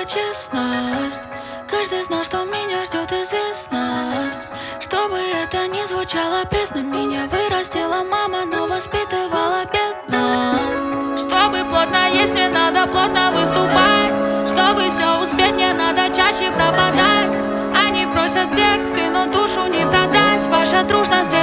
честность. Каждый знал, что меня ждет известность. Чтобы это не звучало пресно, меня вырастила мама, но воспитывала бедность. Чтобы плотно есть, мне надо плотно выступать. Чтобы все успеть, мне надо чаще пропадать. Они просят тексты, но душу не продать. Ваша дружность